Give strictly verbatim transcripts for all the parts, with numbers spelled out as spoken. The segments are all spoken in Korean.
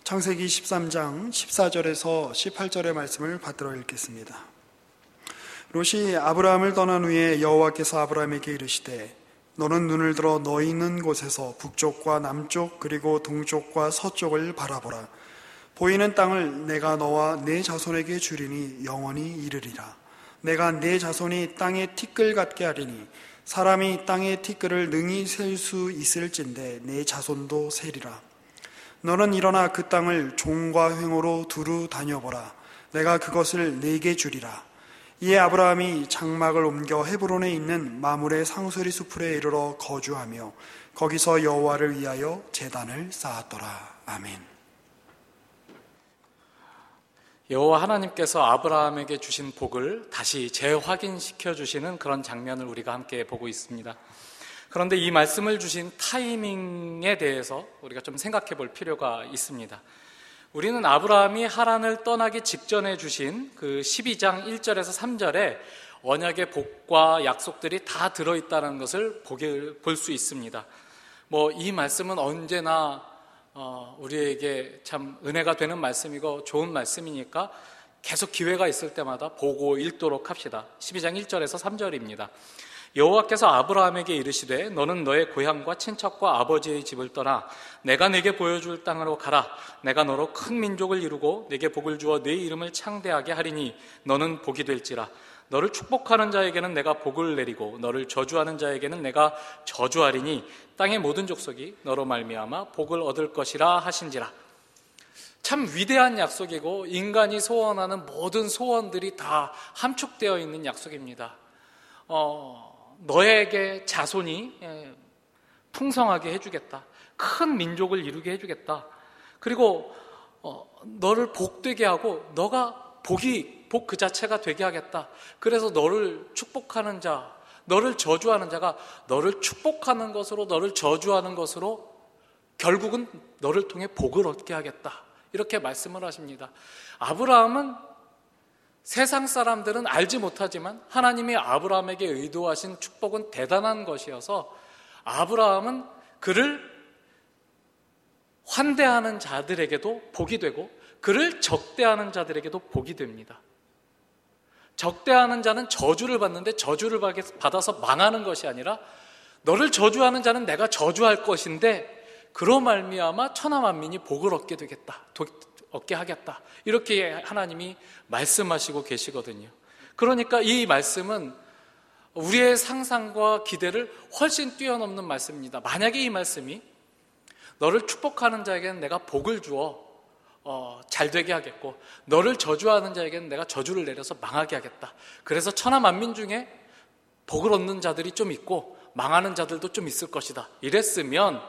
창세기 십삼 장 십사 절에서 십팔 절의 말씀을 받들어 읽겠습니다. 롯이 아브라함을 떠난 후에 여호와께서 아브라함에게 이르시되 너는 눈을 들어 너 있는 곳에서 북쪽과 남쪽 그리고 동쪽과 서쪽을 바라보라. 보이는 땅을 내가 너와 네 자손에게 주리니 영원히 이르리라. 내가 네 자손이 땅의 티끌 같게 하리니 사람이 땅의 티끌을 능히 셀 수 있을진데 네 자손도 세리라. 너는 일어나 그 땅을 종과 횡으로 두루 다녀보라. 내가 그것을 네게 주리라. 이에 아브라함이 장막을 옮겨 헤브론에 있는 마므레 상수리 수풀에 이르러 거주하며 거기서 여호와를 위하여 제단을 쌓았더라. 아멘. 여호와 하나님께서 아브라함에게 주신 복을 다시 재확인시켜 주시는 그런 장면을 우리가 함께 보고 있습니다. 그런데 이 말씀을 주신 타이밍에 대해서 우리가 좀 생각해 볼 필요가 있습니다. 우리는 아브라함이 하란을 떠나기 직전에 주신 그 십이 장 일 절에서 삼 절에 언약의 복과 약속들이 다 들어있다는 것을 볼 수 있습니다. 뭐 이 말씀은 언제나 어, 우리에게 참 은혜가 되는 말씀이고 좋은 말씀이니까 계속 기회가 있을 때마다 보고 읽도록 합시다. 십이 장 일 절에서 삼 절입니다. 여호와께서 아브라함에게 이르시되 너는 너의 고향과 친척과 아버지의 집을 떠나 내가 네게 보여줄 땅으로 가라. 내가 너로 큰 민족을 이루고 네게 복을 주어 네 이름을 창대하게 하리니 너는 복이 될지라. 너를 축복하는 자에게는 내가 복을 내리고 너를 저주하는 자에게는 내가 저주하리니 땅의 모든 족속이 너로 말미암아 복을 얻을 것이라 하신지라. 참 위대한 약속이고 인간이 소원하는 모든 소원들이 다 함축되어 있는 약속입니다. 어... 너에게 자손이 풍성하게 해주겠다. 큰 민족을 이루게 해주겠다. 그리고 어, 너를 복되게 하고 너가 복이 복 그 자체가 되게 하겠다. 그래서 너를 축복하는 자, 너를 저주하는 자가 너를 축복하는 것으로 너를 저주하는 것으로 결국은 너를 통해 복을 얻게 하겠다. 이렇게 말씀을 하십니다. 아브라함은 세상 사람들은 알지 못하지만 하나님이 아브라함에게 의도하신 축복은 대단한 것이어서 아브라함은 그를 환대하는 자들에게도 복이 되고 그를 적대하는 자들에게도 복이 됩니다. 적대하는 자는 저주를 받는데 저주를 받아서 망하는 것이 아니라 너를 저주하는 자는 내가 저주할 것인데 그로 말미암아 천하 만민이 복을 얻게 되겠다. 얻게 하겠다. 이렇게 하나님이 말씀하시고 계시거든요. 그러니까 이 말씀은 우리의 상상과 기대를 훨씬 뛰어넘는 말씀입니다. 만약에 이 말씀이 너를 축복하는 자에게는 내가 복을 주어 어, 잘 되게 하겠고 너를 저주하는 자에게는 내가 저주를 내려서 망하게 하겠다. 그래서 천하 만민 중에 복을 얻는 자들이 좀 있고 망하는 자들도 좀 있을 것이다. 이랬으면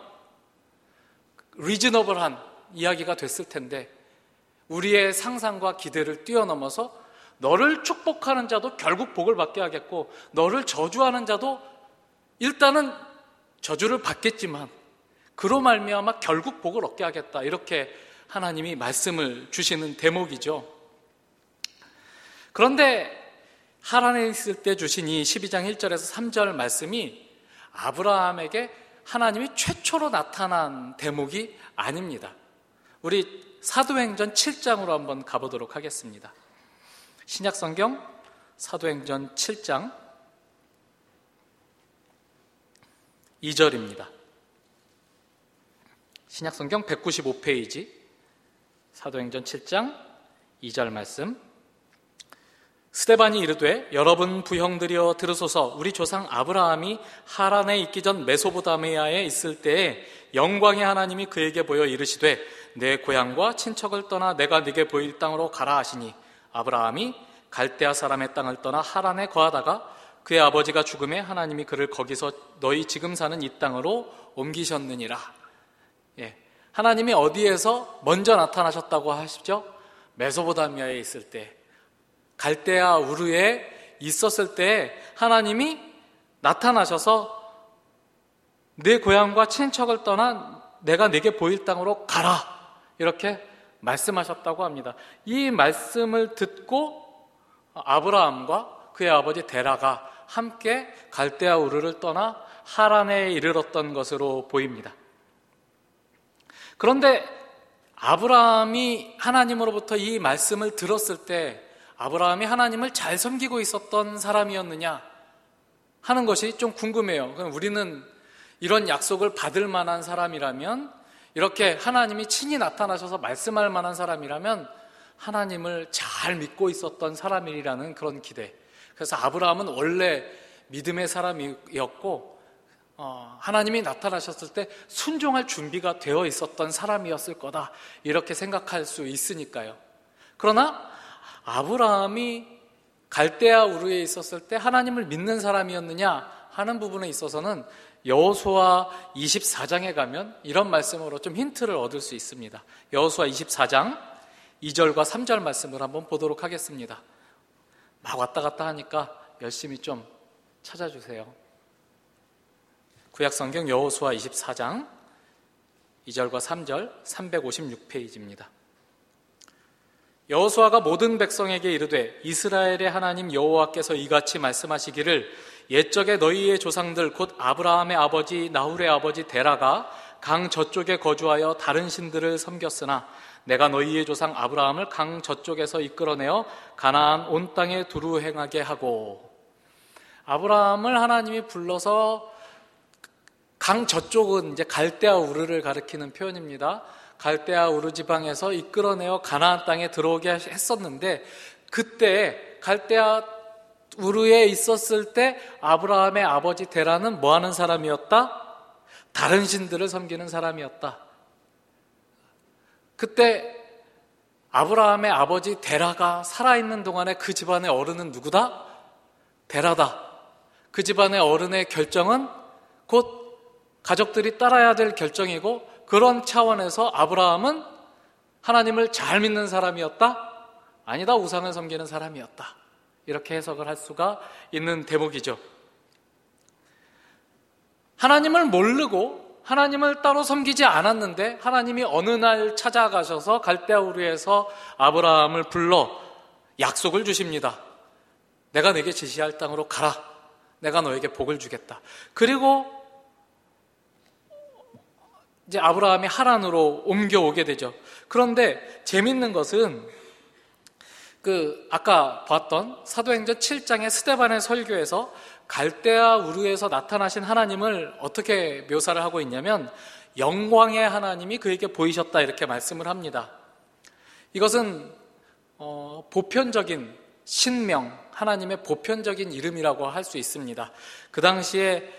리즈너블한 이야기가 됐을 텐데 우리의 상상과 기대를 뛰어넘어서 너를 축복하는 자도 결국 복을 받게 하겠고 너를 저주하는 자도 일단은 저주를 받겠지만 그로 말미암아 결국 복을 얻게 하겠다. 이렇게 하나님이 말씀을 주시는 대목이죠. 그런데 하란에 있을 때 주신 이 십이 장 일 절에서 삼 절 말씀이 아브라함에게 하나님이 최초로 나타난 대목이 아닙니다. 우리 사도행전 칠 장으로 한번 가보도록 하겠습니다. 신약성경 사도행전 칠 장 이 절입니다. 신약성경 백구십오 페이지 사도행전 칠 장 이 절 말씀. 스데반이 이르되 여러분 부형들이여 들으소서. 우리 조상 아브라함이 하란에 있기 전 메소포타미아에 있을 때에 영광의 하나님이 그에게 보여 이르시되 내 고향과 친척을 떠나 내가 네게 보일 땅으로 가라 하시니 아브라함이 갈대아 사람의 땅을 떠나 하란에 거하다가 그의 아버지가 죽음에 하나님이 그를 거기서 너희 지금 사는 이 땅으로 옮기셨느니라. 예, 하나님이 어디에서 먼저 나타나셨다고 하시죠? 메소포타미아에 있을 때, 갈대아 우르에 있었을 때 하나님이 나타나셔서 내 고향과 친척을 떠나 내가 네게 보일 땅으로 가라. 이렇게 말씀하셨다고 합니다. 이 말씀을 듣고 아브라함과 그의 아버지 데라가 함께 갈대아 우르를 떠나 하란에 이르렀던 것으로 보입니다. 그런데 아브라함이 하나님으로부터 이 말씀을 들었을 때 아브라함이 하나님을 잘 섬기고 있었던 사람이었느냐 하는 것이 좀 궁금해요. 우리는 이런 약속을 받을 만한 사람이라면, 이렇게 하나님이 친히 나타나셔서 말씀할 만한 사람이라면 하나님을 잘 믿고 있었던 사람이라는 그런 기대. 그래서 아브라함은 원래 믿음의 사람이었고 어, 하나님이 나타나셨을 때 순종할 준비가 되어 있었던 사람이었을 거다, 이렇게 생각할 수 있으니까요. 그러나 아브라함이 갈대아 우르에 있었을 때 하나님을 믿는 사람이었느냐 하는 부분에 있어서는 여호수아 이십사 장에 가면 이런 말씀으로 좀 힌트를 얻을 수 있습니다. 여호수아 이십사 장 이 절과 삼 절 말씀을 한번 보도록 하겠습니다. 막 왔다 갔다 하니까 열심히 좀 찾아주세요. 구약성경 여호수아 이십사 장 이 절과 삼 절, 삼백오십육 페이지입니다. 여호수아가 모든 백성에게 이르되 이스라엘의 하나님 여호와께서 이같이 말씀하시기를 옛적에 너희의 조상들 곧 아브라함의 아버지 나홀의 아버지 데라가 강 저쪽에 거주하여 다른 신들을 섬겼으나 내가 너희의 조상 아브라함을 강 저쪽에서 이끌어내어 가나안 온 땅에 두루 행하게 하고, 아브라함을 하나님이 불러서 강 저쪽은 이제 갈대아 우르를 가리키는 표현입니다. 갈대아 우르 지방에서 이끌어내어 가나안 땅에 들어오게 했었는데, 그때 갈대아 우르에 있었을 때 아브라함의 아버지 데라는 뭐 하는 사람이었다? 다른 신들을 섬기는 사람이었다. 그때 아브라함의 아버지 데라가 살아있는 동안에 그 집안의 어른은 누구다? 데라다. 그 집안의 어른의 결정은 곧 가족들이 따라야 될 결정이고, 그런 차원에서 아브라함은 하나님을 잘 믿는 사람이었다? 아니다, 우상을 섬기는 사람이었다. 이렇게 해석을 할 수가 있는 대목이죠. 하나님을 모르고 하나님을 따로 섬기지 않았는데 하나님이 어느 날 찾아가셔서 갈대아 우르에서 아브라함을 불러 약속을 주십니다. 내가 네게 지시할 땅으로 가라. 내가 너에게 복을 주겠다. 그리고 이제 아브라함이 하란으로 옮겨오게 되죠. 그런데 재밌는 것은 그 아까 봤던 사도행전 칠 장의 스데반의 설교에서 갈대아 우르에서 나타나신 하나님을 어떻게 묘사를 하고 있냐면 영광의 하나님이 그에게 보이셨다, 이렇게 말씀을 합니다. 이것은 어, 보편적인 신명, 하나님의 보편적인 이름이라고 할 수 있습니다. 그 당시에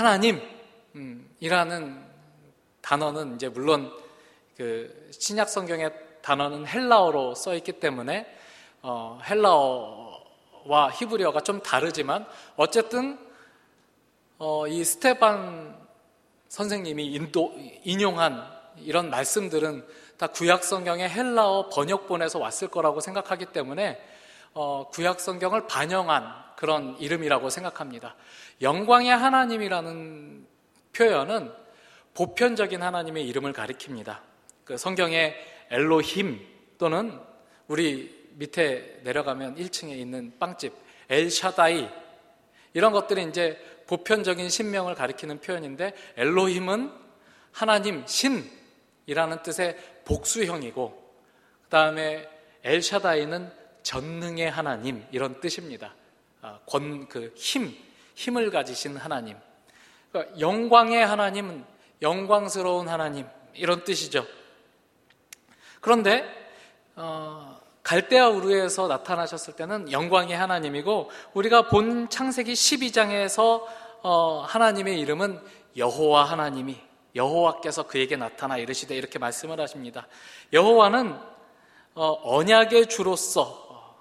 하나님이라는 단어는 이제 물론 그 신약 성경의 단어는 헬라어로 써 있기 때문에 어, 헬라어와 히브리어가 좀 다르지만 어쨌든 어, 이 스테반 선생님이 인도, 인용한 이런 말씀들은 다 구약 성경의 헬라어 번역본에서 왔을 거라고 생각하기 때문에 어, 구약 성경을 반영한 그런 이름이라고 생각합니다. 영광의 하나님이라는 표현은 보편적인 하나님의 이름을 가리킵니다. 그 성경의 엘로힘 또는 우리 밑에 내려가면 일 층에 있는 빵집 엘샤다이, 이런 것들이 이제 보편적인 신명을 가리키는 표현인데, 엘로힘은 하나님, 신이라는 뜻의 복수형이고, 그 다음에 엘샤다이는 전능의 하나님, 이런 뜻입니다. 권, 그 힘, 힘을 가지신 하나님. 그러니까 영광의 하나님은 영광스러운 하나님, 이런 뜻이죠. 그런데 어, 갈대아 우르에서 나타나셨을 때는 영광의 하나님이고, 우리가 본 창세기 십이 장에서 어, 하나님의 이름은 여호와 하나님이, 여호와께서 그에게 나타나 이르시되, 이렇게 말씀을 하십니다. 여호와는 어, 언약의 주로서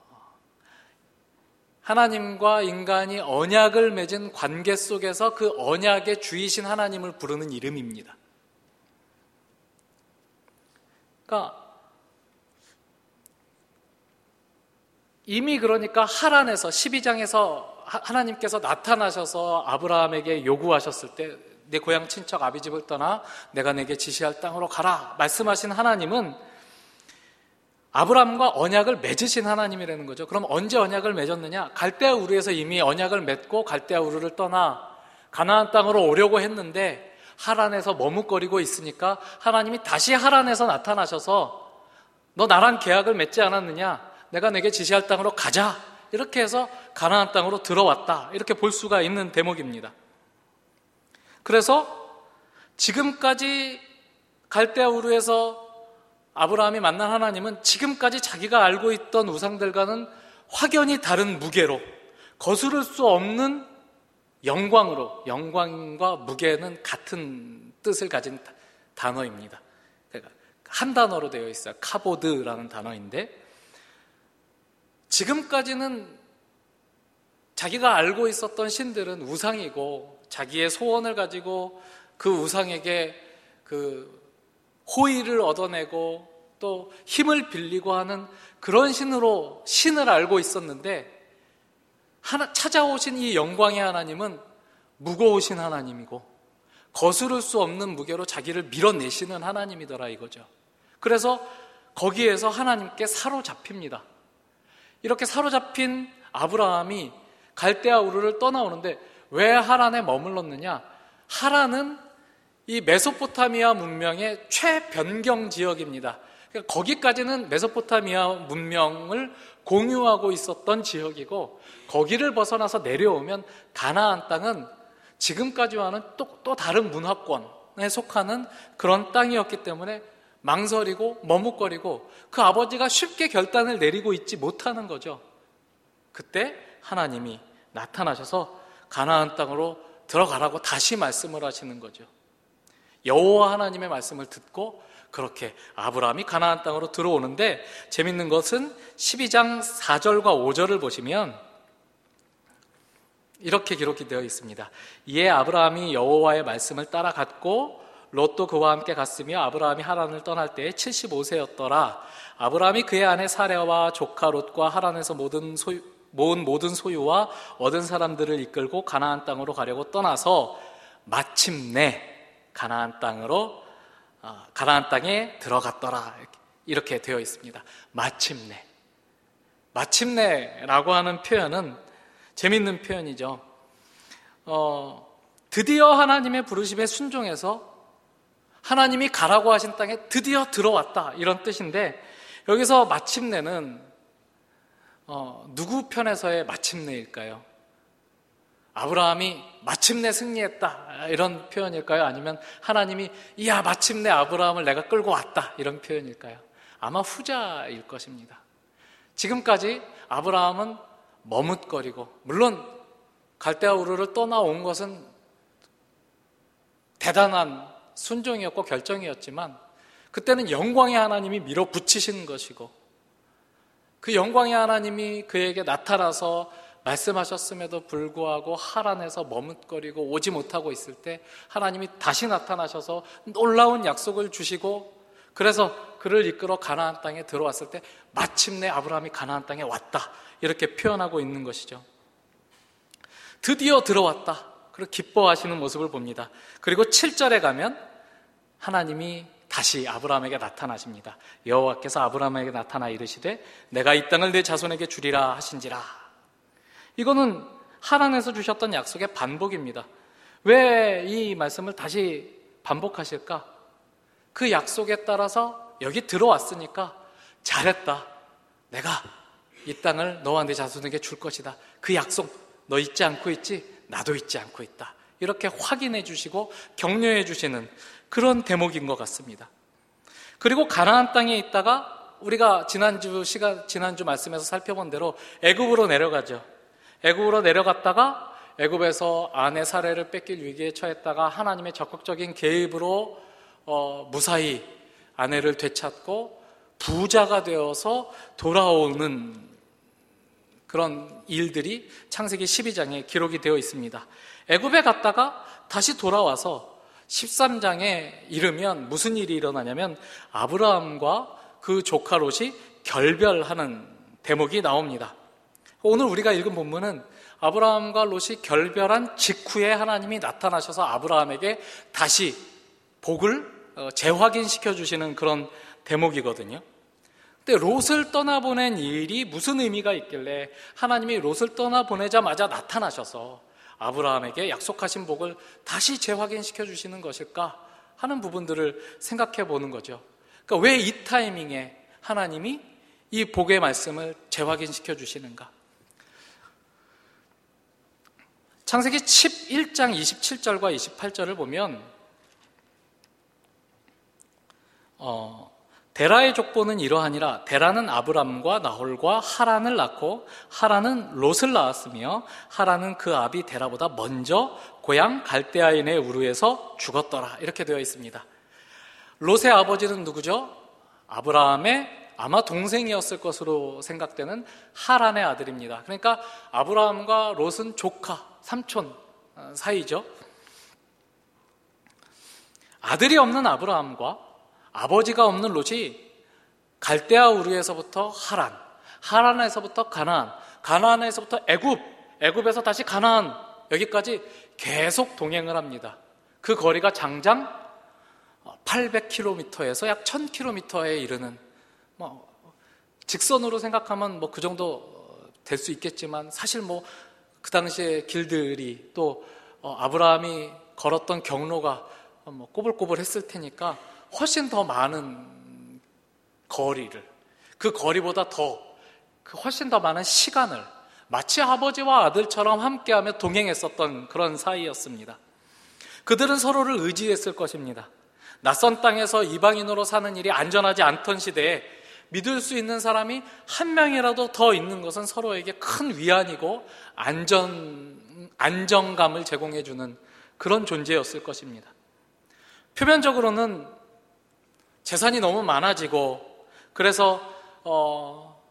하나님과 인간이 언약을 맺은 관계 속에서 그 언약의 주이신 하나님을 부르는 이름입니다. 그러니까 이미 그러니까 하란에서 십이 장에서 하나님께서 나타나셔서 아브라함에게 요구하셨을 때 내 고향 친척 아비집을 떠나 내가 내게 지시할 땅으로 가라 말씀하신 하나님은 아브라함과 언약을 맺으신 하나님이라는 거죠. 그럼 언제 언약을 맺었느냐? 갈대아 우르에서 이미 언약을 맺고 갈대아 우르를 떠나 가나안 땅으로 오려고 했는데 하란에서 머뭇거리고 있으니까 하나님이 다시 하란에서 나타나셔서 너 나랑 계약을 맺지 않았느냐? 내가 내게 지시할 땅으로 가자. 이렇게 해서 가나안 땅으로 들어왔다. 이렇게 볼 수가 있는 대목입니다. 그래서 지금까지 갈대아 우르에서 아브라함이 만난 하나님은 지금까지 자기가 알고 있던 우상들과는 확연히 다른 무게로, 거스를 수 없는 영광으로, 영광과 무게는 같은 뜻을 가진 단어입니다. 그러니까 한 단어로 되어 있어요. 카보드라는 단어인데, 지금까지는 자기가 알고 있었던 신들은 우상이고 자기의 소원을 가지고 그 우상에게 그 호의를 얻어내고 또 힘을 빌리고 하는 그런 신으로 신을 알고 있었는데, 하나, 찾아오신 이 영광의 하나님은 무거우신 하나님이고 거스를 수 없는 무게로 자기를 밀어내시는 하나님이더라 이거죠. 그래서 거기에서 하나님께 사로잡힙니다. 이렇게 사로잡힌 아브라함이 갈대아 우르를 떠나오는데 왜 하란에 머물렀느냐? 하란은 이 메소포타미아 문명의 최변경 지역입니다. 그러니까 거기까지는 메소포타미아 문명을 공유하고 있었던 지역이고, 거기를 벗어나서 내려오면 가나안 땅은 지금까지와는 또, 또 다른 문화권에 속하는 그런 땅이었기 때문에 망설이고 머뭇거리고 그 아버지가 쉽게 결단을 내리고 있지 못하는 거죠. 그때 하나님이 나타나셔서 가나안 땅으로 들어가라고 다시 말씀을 하시는 거죠. 여호와 하나님의 말씀을 듣고 그렇게 아브라함이 가나안 땅으로 들어오는데, 재밌는 것은 십이 장 사 절과 오 절을 보시면 이렇게 기록이 되어 있습니다. 이에 아브라함이 여호와의 말씀을 따라갔고 롯도 그와 함께 갔으며 아브라함이 하란을 떠날 때에 칠십오 세였더라. 아브라함이 그의 아내 사레와 조카 롯과 하란에서 모든 소유, 모은 모든 소유와 얻은 사람들을 이끌고 가나안 땅으로 가려고 떠나서 마침내 가나안 땅으로 어, 가나안 땅에 들어갔더라. 이렇게, 이렇게 되어 있습니다. 마침내. 마침내라고 하는 표현은 재밌는 표현이죠. 어, 드디어 하나님의 부르심에 순종해서 하나님이 가라고 하신 땅에 드디어 들어왔다, 이런 뜻인데, 여기서 마침내는 어, 누구 편에서의 마침내일까요? 아브라함이 마침내 승리했다, 이런 표현일까요? 아니면 하나님이 이야 마침내 아브라함을 내가 끌고 왔다, 이런 표현일까요? 아마 후자일 것입니다. 지금까지 아브라함은 머뭇거리고, 물론 갈대아 우르를 떠나온 것은 대단한 순종이었고 결정이었지만, 그때는 영광의 하나님이 밀어붙이신 것이고, 그 영광의 하나님이 그에게 나타나서 말씀하셨음에도 불구하고 하란에서 머뭇거리고 오지 못하고 있을 때 하나님이 다시 나타나셔서 놀라운 약속을 주시고, 그래서 그를 이끌어 가나안 땅에 들어왔을 때 마침내 아브라함이 가나안 땅에 왔다, 이렇게 표현하고 있는 것이죠. 드디어 들어왔다, 그리고 기뻐하시는 모습을 봅니다. 그리고 칠 절에 가면 하나님이 다시 아브라함에게 나타나십니다. 여호와께서 아브라함에게 나타나 이르시되 내가 이 땅을 내 자손에게 주리라 하신지라. 이거는 하란에서 주셨던 약속의 반복입니다. 왜 이 말씀을 다시 반복하실까? 그 약속에 따라서 여기 들어왔으니까 잘했다, 내가 이 땅을 너와 내 자손에게 줄 것이다, 그 약속 너 잊지 않고 있지? 나도 잊지 않고 있다, 이렇게 확인해 주시고 격려해 주시는 그런 대목인 것 같습니다. 그리고 가나안 땅에 있다가 우리가 지난주 시간 지난주 말씀에서 살펴본 대로 애굽으로 내려가죠. 애굽으로 내려갔다가 애굽에서 아내 사레를 뺏길 위기에 처했다가 하나님의 적극적인 개입으로 어, 무사히 아내를 되찾고 부자가 되어서 돌아오는 그런 일들이 창세기 십이 장에 기록이 되어 있습니다. 애굽에 갔다가 다시 돌아와서 십삼 장에 이르면 무슨 일이 일어나냐면 아브라함과 그 조카 롯이 결별하는 대목이 나옵니다. 오늘 우리가 읽은 본문은 아브라함과 롯이 결별한 직후에 하나님이 나타나셔서 아브라함에게 다시 복을 재확인시켜 주시는 그런 대목이거든요. 근데 롯을 떠나보낸 일이 무슨 의미가 있길래 하나님이 롯을 떠나보내자마자 나타나셔서 아브라함에게 약속하신 복을 다시 재확인시켜 주시는 것일까 하는 부분들을 생각해 보는 거죠. 그러니까 왜 이 타이밍에 하나님이 이 복의 말씀을 재확인시켜 주시는가? 창세기 십일 장 이십칠 절과 이십팔 절을 보면 어, 데라의 족보는 이러하니라. 데라는 아브람과 나홀과 하란을 낳고 하란은 롯을 낳았으며 하란은 그 아비 데라보다 먼저 고향 갈대아인의 우르에서 죽었더라. 이렇게 되어 있습니다. 롯의 아버지는 누구죠? 아브라함의 아마 동생이었을 것으로 생각되는 하란의 아들입니다. 그러니까 아브라함과 롯은 조카, 삼촌 사이죠. 아들이 없는 아브라함과 아버지가 없는 롯이 갈대아 우르에서부터 하란, 하란에서부터 가나안, 가나안에서부터 애굽, 애굽에서 다시 가나안, 여기까지 계속 동행을 합니다. 그 거리가 장장 팔백 킬로미터에서 약 천 킬로미터에 이르는, 뭐 직선으로 생각하면 뭐 그 정도 될 수 있겠지만 사실 뭐 그 당시에 길들이 또 아브라함이 걸었던 경로가 뭐 꼬불꼬불했을 테니까 훨씬 더 많은 거리를, 그 거리보다 더, 그 훨씬 더 많은 시간을 마치 아버지와 아들처럼 함께하며 동행했었던 그런 사이였습니다. 그들은 서로를 의지했을 것입니다. 낯선 땅에서 이방인으로 사는 일이 안전하지 않던 시대에 믿을 수 있는 사람이 한 명이라도 더 있는 것은 서로에게 큰 위안이고 안전, 안정감을 제공해주는 그런 존재였을 것입니다. 표면적으로는 재산이 너무 많아지고 그래서 어,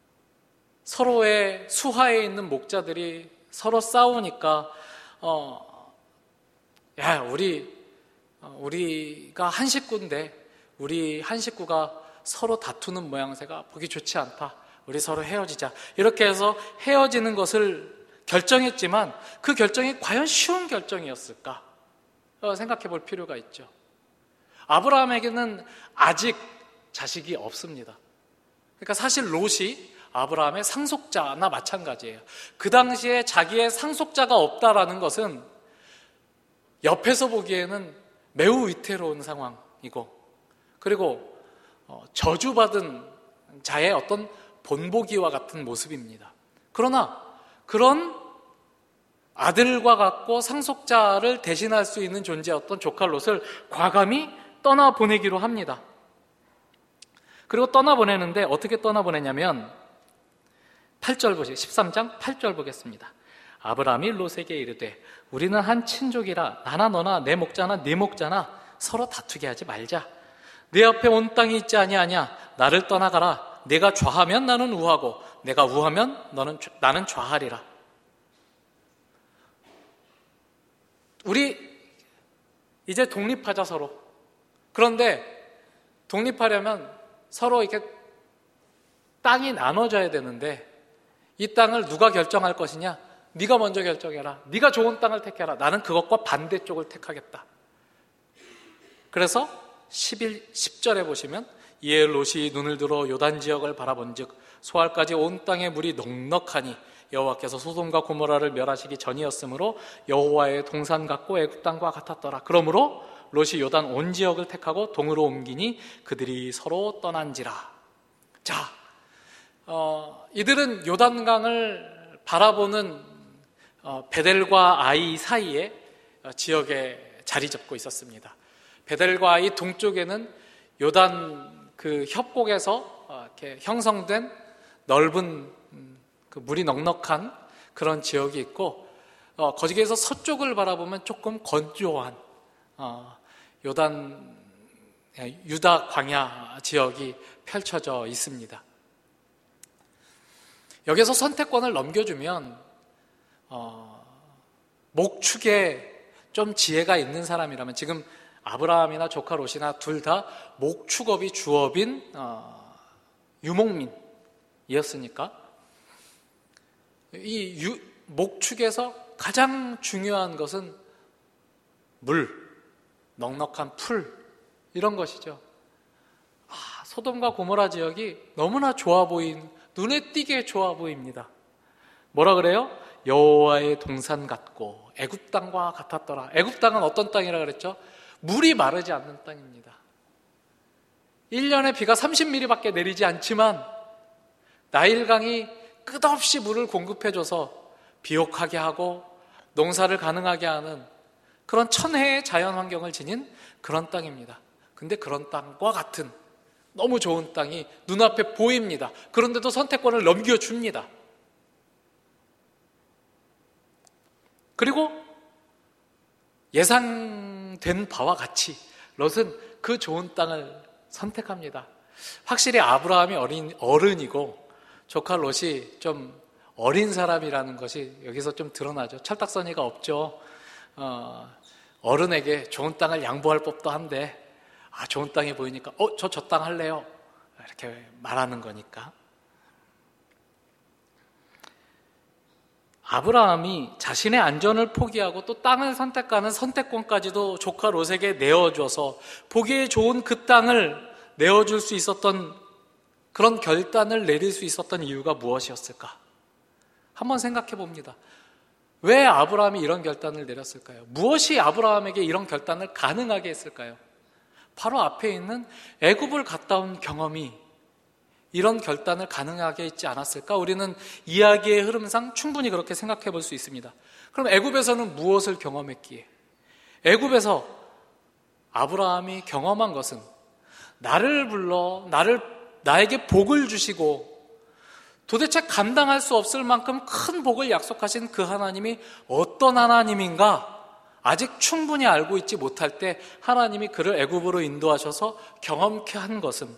서로의 수하에 있는 목자들이 서로 싸우니까 어, 야 우리 우리가 한 식구인데 우리 한 식구가 서로 다투는 모양새가 보기 좋지 않다. 우리 서로 헤어지자. 이렇게 해서 헤어지는 것을 결정했지만 그 결정이 과연 쉬운 결정이었을까 생각해 볼 필요가 있죠. 아브라함에게는 아직 자식이 없습니다. 그러니까 사실 롯이 아브라함의 상속자나 마찬가지예요. 그 당시에 자기의 상속자가 없다라는 것은 옆에서 보기에는 매우 위태로운 상황이고, 그리고 저주받은 자의 어떤 본보기와 같은 모습입니다. 그러나 그런 아들과 같고 상속자를 대신할 수 있는 존재였던 조카 롯을 과감히 떠나보내기로 합니다. 그리고 떠나보내는데 어떻게 떠나보내냐면 팔 절 보시죠. 십삼 장 팔 절 보겠습니다. 아브라함이 롯에게 이르되 우리는 한 친족이라 나나 너나 내 목자나 네 목자나 서로 다투게 하지 말자. 내 앞에 온 땅이 있지 아니하냐. 나를 떠나가라. 내가 좌하면 나는 우하고 내가 우하면 너는 나는 좌하리라. 우리 이제 독립하자 서로. 그런데 독립하려면 서로 이렇게 땅이 나눠져야 되는데 이 땅을 누가 결정할 것이냐? 네가 먼저 결정해라. 네가 좋은 땅을 택해라. 나는 그것과 반대쪽을 택하겠다. 그래서 십일, 십 절에 보시면 이에 롯이 눈을 들어 요단 지역을 바라본즉 소알까지 온 땅에 물이 넉넉하니 여호와께서 소돔과 고모라를 멸하시기 전이었으므로 여호와의 동산 같고 애굽 땅과 같았더라. 그러므로 롯이 요단 온 지역을 택하고 동으로 옮기니 그들이 서로 떠난지라. 자, 어, 이들은 요단강을 바라보는 어, 베델과 아이 사이에 어, 지역에 자리 잡고 있었습니다. 베델과 아이 동쪽에는 요단 그 협곡에서 어, 이렇게 형성된 넓은 음, 그 물이 넉넉한 그런 지역이 있고, 어, 거기에서 서쪽을 바라보면 조금 건조한 어, 요단 유다 광야 지역이 펼쳐져 있습니다. 여기서 선택권을 넘겨주면 어, 목축에 좀 지혜가 있는 사람이라면, 지금 아브라함이나 조카 롯이나 둘 다 목축업이 주업인 어, 유목민이었으니까 이 유, 목축에서 가장 중요한 것은 물, 넉넉한 풀, 이런 것이죠. 아, 소돔과 고모라 지역이 너무나 좋아 보인, 눈에 띄게 좋아 보입니다. 뭐라 그래요? 여호와의 동산 같고 애굽 땅과 같았더라. 애굽 땅은 어떤 땅이라 그랬죠? 물이 마르지 않는 땅입니다. 일 년에 비가 삼십 밀리미터밖에 내리지 않지만 나일강이 끝없이 물을 공급해줘서 비옥하게 하고 농사를 가능하게 하는 그런 천혜의 자연 환경을 지닌 그런 땅입니다. 근데 그런 땅과 같은 너무 좋은 땅이 눈앞에 보입니다. 그런데도 선택권을 넘겨줍니다. 그리고 예상된 바와 같이 롯은 그 좋은 땅을 선택합니다. 확실히 아브라함이 어린, 어른이고 조카 롯이 좀 어린 사람이라는 것이 여기서 좀 드러나죠. 철딱서니가 없죠. 어, 어른에게 좋은 땅을 양보할 법도 한데 아, 좋은 땅이 보이니까 어, 저 저 땅 할래요. 이렇게 말하는 거니까. 아브라함이 자신의 안전을 포기하고 또 땅을 선택하는 선택권까지도 조카 롯에게 내어줘서 보기에 좋은 그 땅을 내어줄 수 있었던 그런 결단을 내릴 수 있었던 이유가 무엇이었을까? 한번 생각해 봅니다. 왜 아브라함이 이런 결단을 내렸을까요? 무엇이 아브라함에게 이런 결단을 가능하게 했을까요? 바로 앞에 있는 애굽을 갔다 온 경험이 이런 결단을 가능하게 했지 않았을까? 우리는 이야기의 흐름상 충분히 그렇게 생각해 볼 수 있습니다. 그럼 애굽에서는 무엇을 경험했기에? 애굽에서 아브라함이 경험한 것은 나를 불러 나를 나에게 복을 주시고 도대체 감당할 수 없을 만큼 큰 복을 약속하신 그 하나님이 어떤 하나님인가 아직 충분히 알고 있지 못할 때 하나님이 그를 애굽으로 인도하셔서 경험케 한 것은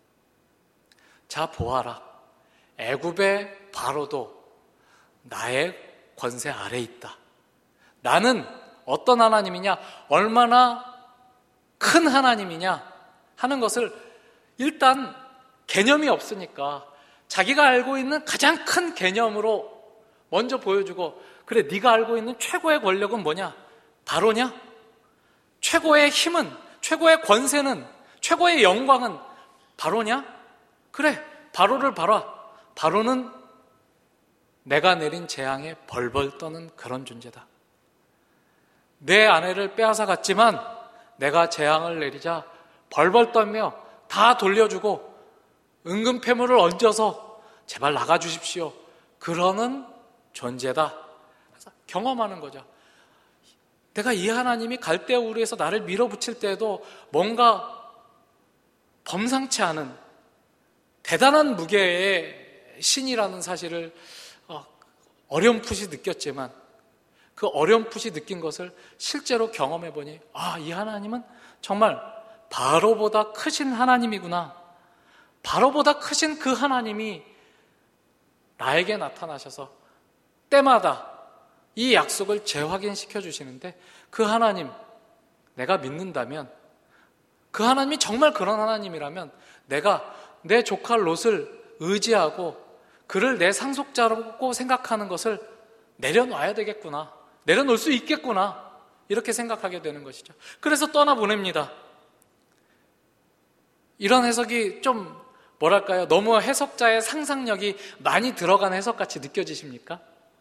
자 보아라, 애굽의 바로도 나의 권세 아래 있다. 나는 어떤 하나님이냐, 얼마나 큰 하나님이냐 하는 것을 일단 개념이 없으니까 자기가 알고 있는 가장 큰 개념으로 먼저 보여주고, 그래 네가 알고 있는 최고의 권력은 뭐냐? 바로냐? 최고의 힘은, 최고의 권세는, 최고의 영광은 바로냐? 그래, 바로를 봐라. 바로는 내가 내린 재앙에 벌벌 떠는 그런 존재다. 내 아내를 빼앗아 갔지만 내가 재앙을 내리자 벌벌 떨며 다 돌려주고 은근 폐물을 얹어서 제발 나가주십시오. 그러는 존재다. 그래서 경험하는 거죠. 내가 이 하나님이 갈대우르에서 나를 밀어붙일 때에도 뭔가 범상치 않은 대단한 무게의 신이라는 사실을 어렴풋이 느꼈지만 그 어렴풋이 느낀 것을 실제로 경험해보니 아, 이 하나님은 정말 바로보다 크신 하나님이구나. 바로보다 크신 그 하나님이 나에게 나타나셔서 때마다 이 약속을 재확인시켜 주시는데 그 하나님 내가 믿는다면, 그 하나님이 정말 그런 하나님이라면 내가 내 조카 롯을 의지하고 그를 내 상속자라고 생각하는 것을 내려놔야 되겠구나, 내려놓을 수 있겠구나, 이렇게 생각하게 되는 것이죠. 그래서 떠나보냅니다. 이런 해석이 좀 뭐랄까요, 너무 해석자의 상상력이 많이 들어간 해석같이 느껴지십니까?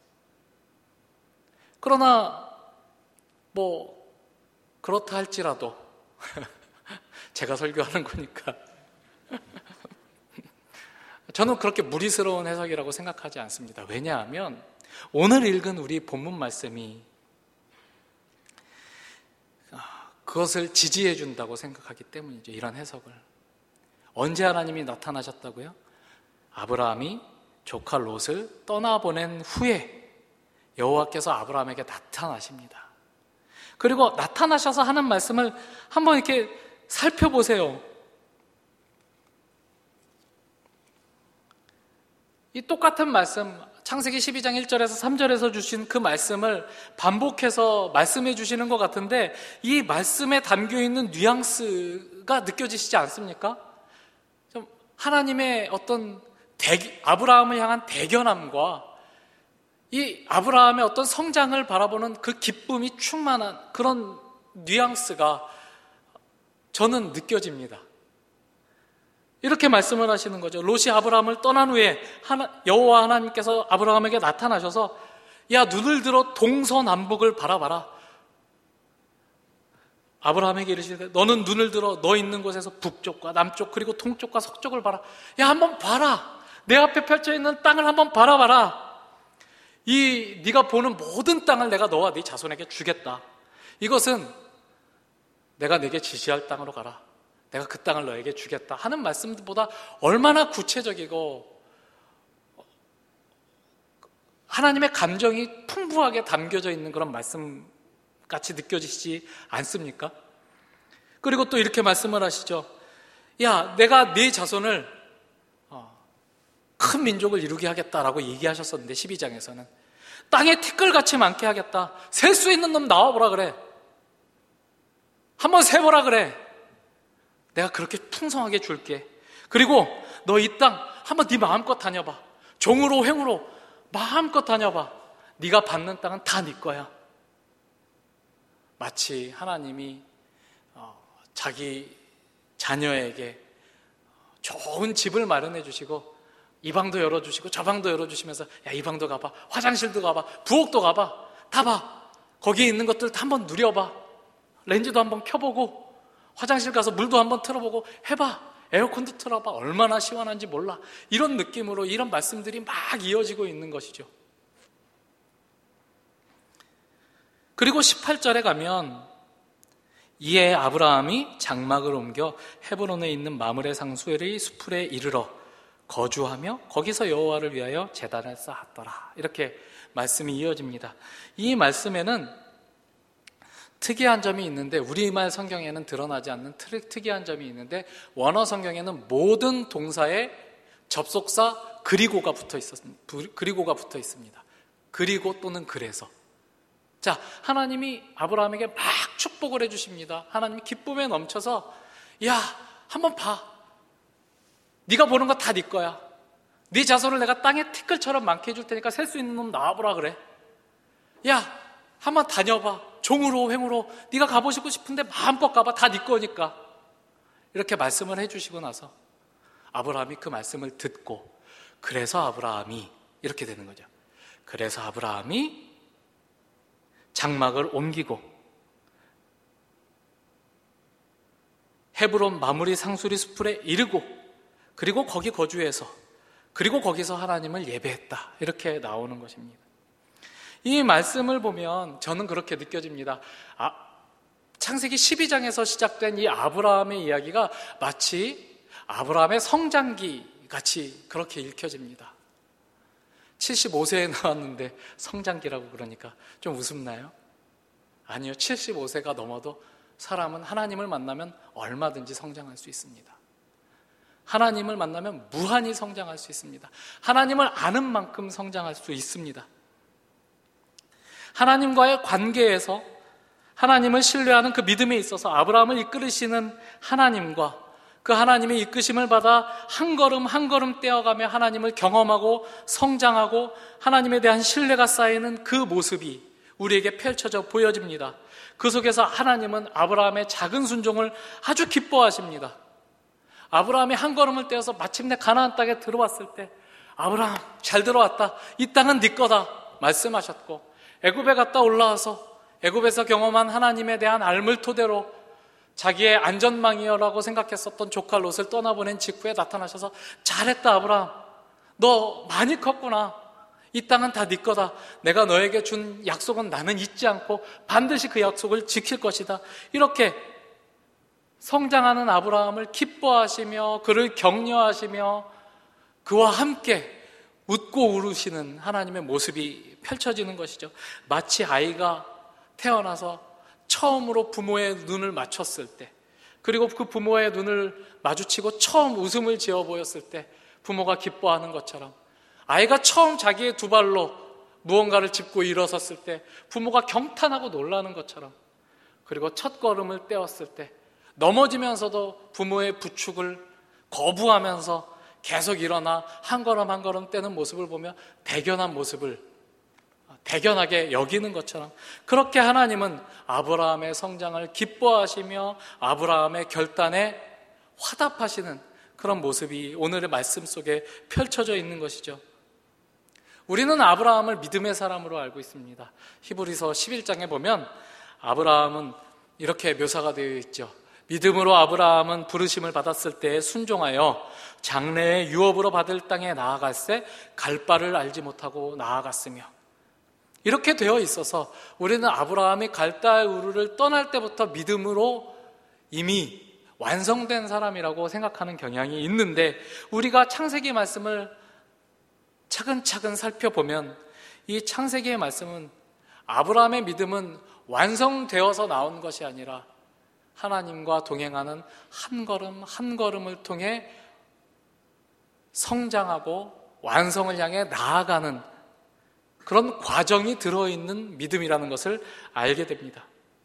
그러나 뭐 그렇다 할지라도 제가 설교하는 거니까 저는 그렇게 무리스러운 해석이라고 생각하지 않습니다. 왜냐하면 오늘 읽은 우리 본문 말씀이 그것을 지지해 준다고 생각하기 때문이죠. 이런 해석을. 언제 하나님이 나타나셨다고요? 아브라함이 조카 롯을 떠나보낸 후에 여호와께서 아브라함에게 나타나십니다. 그리고 나타나셔서 하는 말씀을 한번 이렇게 살펴보세요. 이 똑같은 말씀, 창세기 십이 장 일 절에서 삼 절에서 주신 그 말씀을 반복해서 말씀해 주시는 것 같은데 이 말씀에 담겨있는 뉘앙스가 느껴지시지 않습니까? 좀 하나님의 어떤 대, 아브라함을 향한 대견함과 이 아브라함의 어떤 성장을 바라보는 그 기쁨이 충만한 그런 뉘앙스가 저는 느껴집니다. 이렇게 말씀을 하시는 거죠. 롯이 아브라함을 떠난 후에 하나, 여호와 하나님께서 아브라함에게 나타나셔서 야, 눈을 들어 동서남북을 바라봐라. 아브라함에게 이르시되 너는 눈을 들어 너 있는 곳에서 북쪽과 남쪽 그리고 동쪽과 서쪽을 봐라. 야, 한번 봐라. 내 앞에 펼쳐 있는 땅을 한번 바라봐라. 이 네가 보는 모든 땅을 내가 너와 네 자손에게 주겠다. 이것은 내가 내게 지시할 땅으로 가라. 내가 그 땅을 너에게 주겠다 하는 말씀보다 얼마나 구체적이고 하나님의 감정이 풍부하게 담겨져 있는 그런 말씀 같이 느껴지시지 않습니까? 그리고 또 이렇게 말씀을 하시죠. 야, 내가 네 자손을 큰 민족을 이루게 하겠다라고 얘기하셨었는데 십이 장에서는 땅에 티끌같이 많게 하겠다. 셀 수 있는 놈 나와보라 그래. 한번 세보라 그래. 내가 그렇게 풍성하게 줄게. 그리고 너 이 땅 한번 네 마음껏 다녀봐. 종으로 횡으로 마음껏 다녀봐. 네가 받는 땅은 다 네 거야. 마치 하나님이 자기 자녀에게 좋은 집을 마련해 주시고 이 방도 열어주시고 저 방도 열어주시면서 야, 이 방도 가봐, 화장실도 가봐, 부엌도 가봐, 다 봐. 거기에 있는 것들 다 한번 누려봐. 렌즈도 한번 켜보고 화장실 가서 물도 한번 틀어보고 해봐. 에어컨도 틀어봐. 얼마나 시원한지 몰라. 이런 느낌으로 이런 말씀들이 막 이어지고 있는 것이죠. 그리고 십팔 절에 가면 이에 아브라함이 장막을 옮겨 헤브론에 있는 마므레 상수의 수풀에 이르러 거주하며 거기서 여호와를 위하여 제단을 쌓았더라. 이렇게 말씀이 이어집니다. 이 말씀에는 특이한 점이 있는데 우리말 성경에는 드러나지 않는 특이한 점이 있는데 원어 성경에는 모든 동사에 접속사 그리고가 붙어 있었습니다. 그리고가 붙어 있습니다. 그리고 또는 그래서. 자, 하나님이 아브라함에게 막 축복을 해주십니다. 하나님이 기쁨에 넘쳐서 야, 한번 봐. 네가 보는 거 다 네 거야. 네 자손을 내가 땅에 티끌처럼 많게 해줄 테니까 셀 수 있는 놈 나와보라 그래. 야, 한번 다녀봐. 종으로 횡으로 네가 가보시고 싶은데 마음껏 가봐. 다 네 거니까. 이렇게 말씀을 해주시고 나서 아브라함이 그 말씀을 듣고 그래서 아브라함이 이렇게 되는 거죠. 그래서 아브라함이 장막을 옮기고 헤브론 마므리 상수리 수풀에 이르고 그리고 거기 거주해서 그리고 거기서 하나님을 예배했다. 이렇게 나오는 것입니다. 이 말씀을 보면 저는 그렇게 느껴집니다. 아, 창세기 십이 장에서 시작된 이 아브라함의 이야기가 마치 아브라함의 성장기 같이 그렇게 읽혀집니다. 칠십오 세에 나왔는데 성장기라고 그러니까 좀 우습나요? 아니요. 칠십오 세가 넘어도 사람은 하나님을 만나면 얼마든지 성장할 수 있습니다. 하나님을 만나면 무한히 성장할 수 있습니다. 하나님을 아는 만큼 성장할 수 있습니다. 하나님과의 관계에서 하나님을 신뢰하는 그 믿음에 있어서 아브라함을 이끌으시는 하나님과 그 하나님의 이끄심을 받아 한 걸음 한 걸음 떼어가며 하나님을 경험하고 성장하고 하나님에 대한 신뢰가 쌓이는 그 모습이 우리에게 펼쳐져 보여집니다. 그 속에서 하나님은 아브라함의 작은 순종을 아주 기뻐하십니다. 아브라함이 한 걸음을 떼어서 마침내 가나안 땅에 들어왔을 때 아브라함 잘 들어왔다. 이 땅은 네 거다 말씀하셨고 애굽에 갔다 올라와서 애굽에서 경험한 하나님에 대한 알물 토대로 자기의 안전망이여라고 생각했었던 조카 롯을 떠나보낸 직후에 나타나셔서 잘했다 아브라함. 너 많이 컸구나. 이 땅은 다 네 거다. 내가 너에게 준 약속은 나는 잊지 않고 반드시 그 약속을 지킬 것이다. 이렇게 성장하는 아브라함을 기뻐하시며 그를 격려하시며 그와 함께 웃고 울으시는 하나님의 모습이 펼쳐지는 것이죠. 마치 아이가 태어나서 처음으로 부모의 눈을 맞췄을 때 그리고 그 부모의 눈을 마주치고 처음 웃음을 지어 보였을 때 부모가 기뻐하는 것처럼 아이가 처음 자기의 두 발로 무언가를 짚고 일어섰을 때 부모가 경탄하고 놀라는 것처럼 그리고 첫 걸음을 떼었을 때 넘어지면서도 부모의 부축을 거부하면서 계속 일어나 한 걸음 한 걸음 떼는 모습을 보며 대견한 모습을 대견하게 여기는 것처럼 그렇게 하나님은 아브라함의 성장을 기뻐하시며 아브라함의 결단에 화답하시는 그런 모습이 오늘의 말씀 속에 펼쳐져 있는 것이죠. 우리는 아브라함을 믿음의 사람으로 알고 있습니다. 히브리서 십일 장에 보면 아브라함은 이렇게 묘사가 되어 있죠. 믿음으로 아브라함은 부르심을 받았을 때 순종하여 장래의 유업으로 받을 땅에 나아갈새 갈 바를 알지 못하고 나아갔으며, 이렇게 되어 있어서 우리는 아브라함이 갈대아 우르를 떠날 때부터 믿음으로 이미 완성된 사람이라고 생각하는 경향이 있는데, 우리가 창세기 말씀을 차근차근 살펴보면 이 창세기의 말씀은 아브라함의 믿음은 완성되어서 나온 것이 아니라 하나님과 동행하는 한 걸음 한 걸음을 통해 성장하고 완성을 향해 나아가는 그런 과정이 들어있는 믿음이라는 것을 알게 됩니다.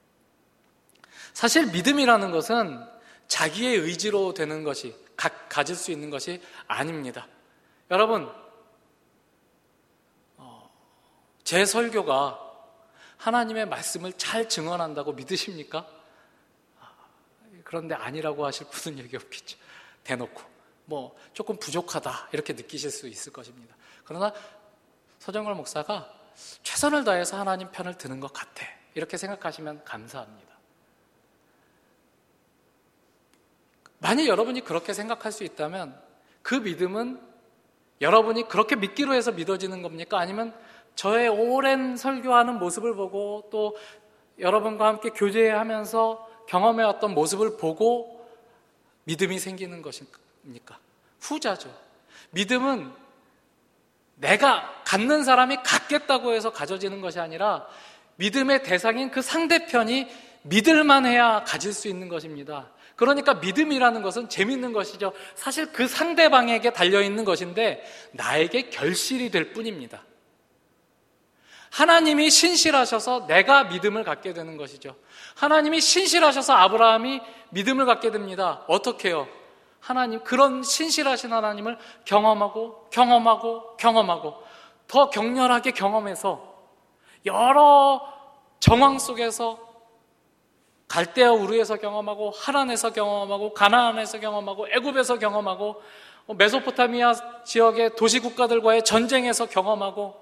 사실 믿음이라는 것은 자기의 의지로 되는 것이, 가, 가질 수 있는 것이 아닙니다. 여러분, 어, 제 설교가 하나님의 말씀을 잘 증언한다고 믿으십니까? 그런데 아니라고 하실 분은 여기 없겠죠. 대놓고 뭐 조금 부족하다 이렇게 느끼실 수 있을 것입니다. 그러나 서정걸 목사가 최선을 다해서 하나님 편을 드는 것 같아, 이렇게 생각하시면 감사합니다. 만약 여러분이 그렇게 생각할 수 있다면 그 믿음은 여러분이 그렇게 믿기로 해서 믿어지는 겁니까? 아니면 저의 오랜 설교하는 모습을 보고 또 여러분과 함께 교제하면서 경험해왔던 모습을 보고 믿음이 생기는 것입니까? 후자죠. 믿음은 내가 갖는 사람이 갖겠다고 해서 가져지는 것이 아니라 믿음의 대상인 그 상대편이 믿을만 해야 가질 수 있는 것입니다. 그러니까 믿음이라는 것은 재밌는 것이죠. 사실 그 상대방에게 달려있는 것인데 나에게 결실이 될 뿐입니다. 하나님이 신실하셔서 내가 믿음을 갖게 되는 것이죠. 하나님이 신실하셔서 아브라함이 믿음을 갖게 됩니다. 어떻게 해요? 하나님, 그런 신실하신 하나님을 경험하고 경험하고 경험하고 더 격렬하게 경험해서 여러 정황 속에서 갈대아 우르에서 경험하고 하란에서 경험하고 가나안에서 경험하고 애굽에서 경험하고 메소포타미아 지역의 도시국가들과의 전쟁에서 경험하고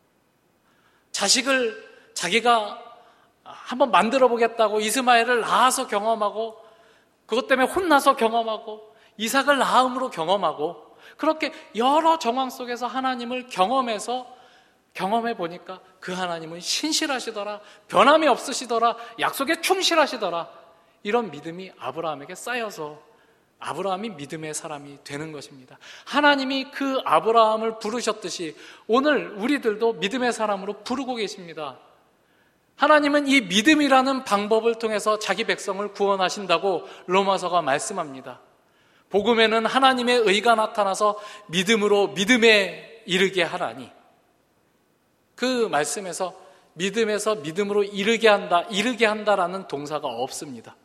자식을 자기가 한번 만들어 보겠다고 이스마엘을 낳아서 경험하고 그것 때문에 혼나서 경험하고 이삭을 낳음으로 경험하고 그렇게 여러 정황 속에서 하나님을 경험해서 경험해 보니까 그 하나님은 신실하시더라, 변함이 없으시더라, 약속에 충실하시더라, 이런 믿음이 아브라함에게 쌓여서 아브라함이 믿음의 사람이 되는 것입니다. 하나님이 그 아브라함을 부르셨듯이 오늘 우리들도 믿음의 사람으로 부르고 계십니다. 하나님은 이 믿음이라는 방법을 통해서 자기 백성을 구원하신다고 로마서가 말씀합니다. 복음에는 하나님의 의가 나타나서 믿음으로 믿음에 이르게 하라니, 그 말씀에서 믿음에서 믿음으로 이르게 한다, 이르게 한다라는 동사가 없습니다.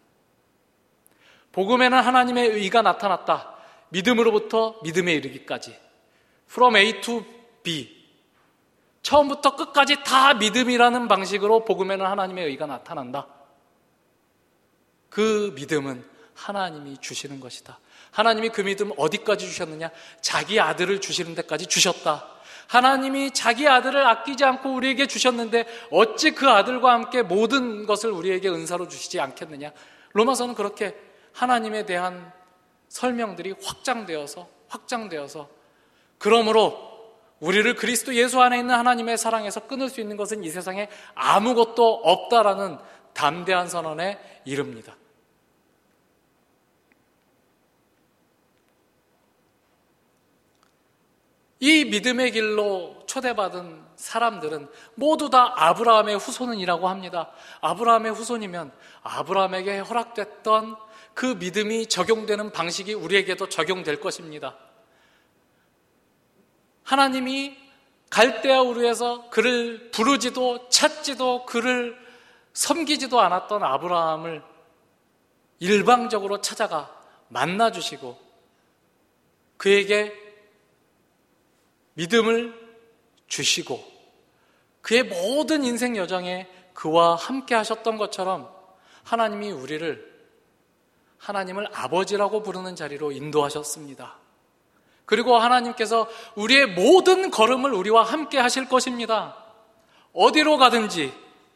복음에는 하나님의 의가 나타났다. 믿음으로부터 믿음에 이르기까지. From A to B. 처음부터 끝까지 다 믿음이라는 방식으로 복음에는 하나님의 의가 나타난다. 그 믿음은 하나님이 주시는 것이다. 하나님이 그 믿음 어디까지 주셨느냐? 자기 아들을 주시는 데까지 주셨다. 하나님이 자기 아들을 아끼지 않고 우리에게 주셨는데 어찌 그 아들과 함께 모든 것을 우리에게 은사로 주시지 않겠느냐? 로마서는 그렇게 하나님에 대한 설명들이 확장되어서 확장되어서 그러므로 우리를 그리스도 예수 안에 있는 하나님의 사랑에서 끊을 수 있는 것은 이 세상에 아무것도 없다라는 담대한 선언에 이릅니다. 이 믿음의 길로 초대받은 사람들은 모두 다 아브라함의 후손이라고 합니다. 아브라함의 후손이면 아브라함에게 허락됐던 그 믿음이 적용되는 방식이 우리에게도 적용될 것입니다. 하나님이 갈대아 우르에서 그를 부르지도 찾지도 그를 섬기지도 않았던 아브라함을 일방적으로 찾아가 만나주시고 그에게 믿음을 주시고 그의 모든 인생 여정에 그와 함께 하셨던 것처럼 하나님이 우리를 하나님을 아버지라고 부르는 자리로 인도하셨습니다. 그리고 하나님께서 우리의 모든 걸음을 우리와 함께 하실 것입니다. 어디로 가든지,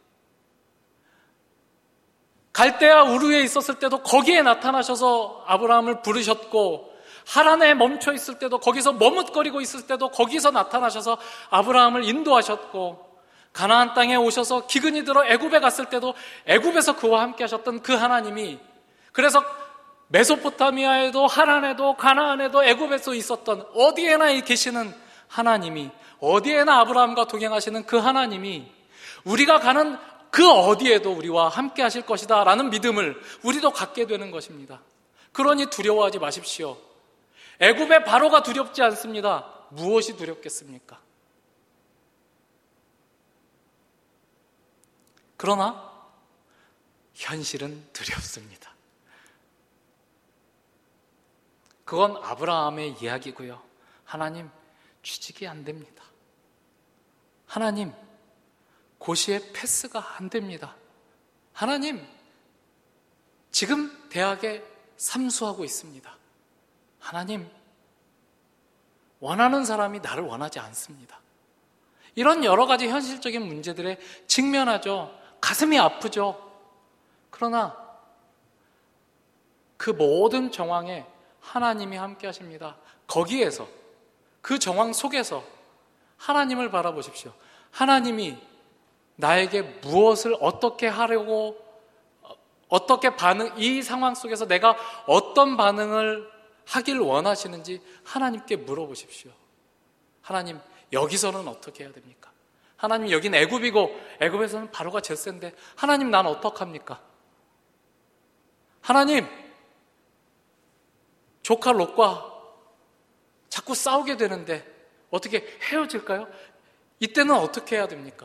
갈대아 우르에 있었을 때도 거기에 나타나셔서 아브라함을 부르셨고, 하란에 멈춰 있을 때도, 거기서 머뭇거리고 있을 때도 거기서 나타나셔서 아브라함을 인도하셨고, 가나안 땅에 오셔서 기근이 들어 애굽에 갔을 때도 애굽에서 그와 함께 하셨던 그 하나님이, 그래서 메소포타미아에도 하란에도 가나안에도 애굽에서 있었던 어디에나 계시는 하나님이, 어디에나 아브라함과 동행하시는 그 하나님이 우리가 가는 그 어디에도 우리와 함께 하실 것이다 라는 믿음을 우리도 갖게 되는 것입니다. 그러니 두려워하지 마십시오. 애굽의 바로가 두렵지 않습니다. 무엇이 두렵겠습니까? 그러나 현실은 두렵습니다. 그건 아브라함의 이야기고요. 하나님, 취직이 안 됩니다. 하나님, 고시에 패스가 안 됩니다. 하나님, 지금 대학에 삼수하고 있습니다. 하나님, 원하는 사람이 나를 원하지 않습니다. 이런 여러 가지 현실적인 문제들에 직면하죠. 가슴이 아프죠. 그러나 그 모든 정황에 하나님이 함께 하십니다. 거기에서, 그 정황 속에서 하나님을 바라보십시오. 하나님이 나에게 무엇을 어떻게 하려고, 어떻게 반응, 이 상황 속에서 내가 어떤 반응을 하길 원하시는지 하나님께 물어보십시오. 하나님, 여기서는 어떻게 해야 됩니까? 하나님, 여긴 애굽이고 애굽에서는 바로가 제일 센데 하나님, 난 어떡합니까? 하나님, 조카 롯과 자꾸 싸우게 되는데 어떻게 헤어질까요? 이때는 어떻게 해야 됩니까?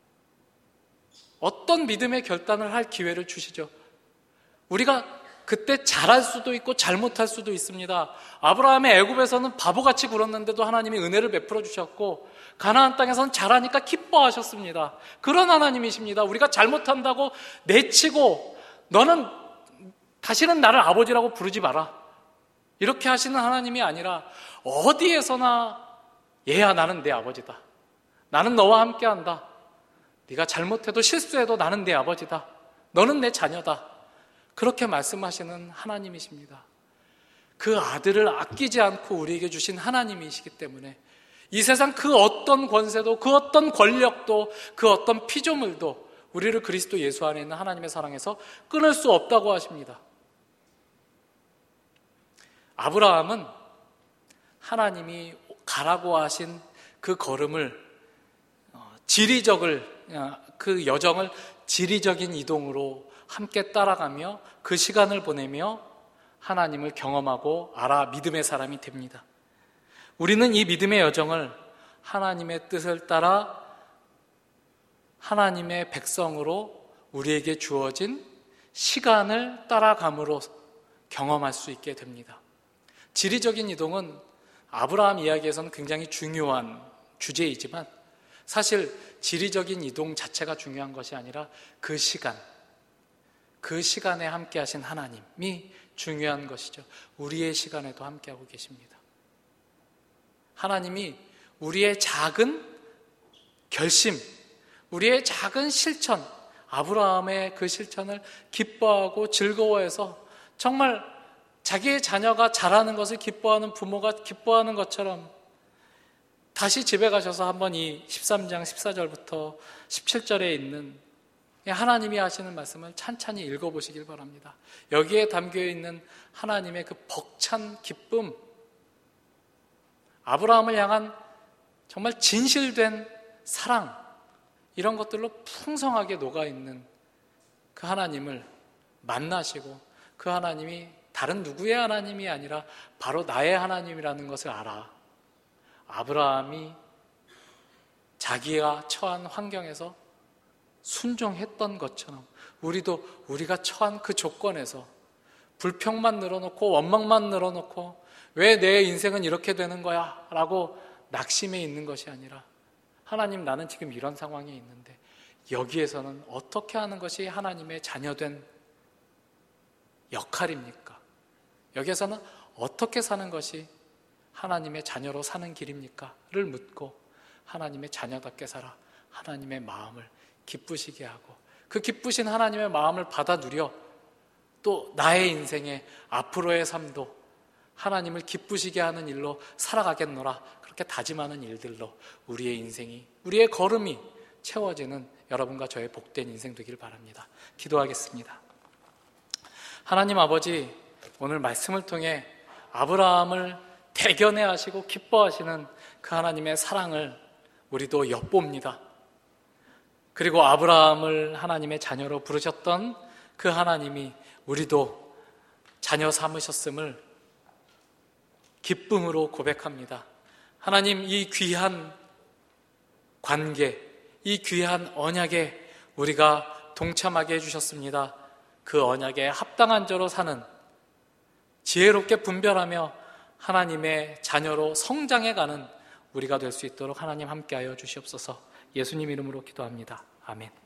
어떤 믿음의 결단을 할 기회를 주시죠. 우리가 그때 잘할 수도 있고 잘못할 수도 있습니다. 아브라함의 애굽에서는 바보같이 굴었는데도 하나님이 은혜를 베풀어 주셨고, 가나안 땅에서는 잘하니까 기뻐하셨습니다. 그런 하나님이십니다. 우리가 잘못한다고 내치고 너는 다시는 나를 아버지라고 부르지 마라, 이렇게 하시는 하나님이 아니라 어디에서나 얘야, 나는 내 아버지다. 나는 너와 함께한다. 네가 잘못해도 실수해도 나는 내 아버지다. 너는 내 자녀다. 그렇게 말씀하시는 하나님이십니다. 그 아들을 아끼지 않고 우리에게 주신 하나님이시기 때문에 이 세상 그 어떤 권세도, 그 어떤 권력도, 그 어떤 피조물도 우리를 그리스도 예수 안에 있는 하나님의 사랑에서 끊을 수 없다고 하십니다. 아브라함은 하나님이 가라고 하신 그 걸음을, 지리적을, 그 여정을 지리적인 이동으로 함께 따라가며 그 시간을 보내며 하나님을 경험하고 알아 믿음의 사람이 됩니다. 우리는 이 믿음의 여정을 하나님의 뜻을 따라 하나님의 백성으로 우리에게 주어진 시간을 따라감으로 경험할 수 있게 됩니다. 지리적인 이동은 아브라함 이야기에서는 굉장히 중요한 주제이지만 사실 지리적인 이동 자체가 중요한 것이 아니라 그 시간, 그 시간에 함께 하신 하나님이 중요한 것이죠. 우리의 시간에도 함께하고 계십니다. 하나님이 우리의 작은 결심, 우리의 작은 실천, 아브라함의 그 실천을 기뻐하고 즐거워해서 정말 자기의 자녀가 잘하는 것을 기뻐하는 부모가 기뻐하는 것처럼 다시 집에 가셔서 한번 이 십삼 장 십사 절부터 십칠 절에 있는 하나님이 하시는 말씀을 찬찬히 읽어보시길 바랍니다. 여기에 담겨있는 하나님의 그 벅찬 기쁨, 아브라함을 향한 정말 진실된 사랑, 이런 것들로 풍성하게 녹아있는 그 하나님을 만나시고 그 하나님이 다른 누구의 하나님이 아니라 바로 나의 하나님이라는 것을 알아 아브라함이 자기가 처한 환경에서 순종했던 것처럼 우리도 우리가 처한 그 조건에서 불평만 늘어놓고 원망만 늘어놓고 왜 내 인생은 이렇게 되는 거야? 라고 낙심해 있는 것이 아니라 하나님, 나는 지금 이런 상황에 있는데 여기에서는 어떻게 하는 것이 하나님의 자녀된 역할입니까? 여기에서는 어떻게 사는 것이 하나님의 자녀로 사는 길입니까? 를 묻고 하나님의 자녀답게 살아 하나님의 마음을 기쁘시게 하고 그 기쁘신 하나님의 마음을 받아 누려 또 나의 인생의 앞으로의 삶도 하나님을 기쁘시게 하는 일로 살아가겠노라, 그렇게 다짐하는 일들로 우리의 인생이, 우리의 걸음이 채워지는 여러분과 저의 복된 인생 되길 바랍니다. 기도하겠습니다. 하나님 아버지, 오늘 말씀을 통해 아브라함을 대견해 하시고 기뻐하시는 그 하나님의 사랑을 우리도 엿봅니다. 그리고 아브라함을 하나님의 자녀로 부르셨던 그 하나님이 우리도 자녀 삼으셨음을 기쁨으로 고백합니다. 하나님, 이 귀한 관계, 이 귀한 언약에 우리가 동참하게 해주셨습니다. 그 언약에 합당한 자로 사는, 지혜롭게 분별하며 하나님의 자녀로 성장해가는 우리가 될 수 있도록 하나님 함께하여 주시옵소서. 예수님 이름으로 기도합니다. 아멘.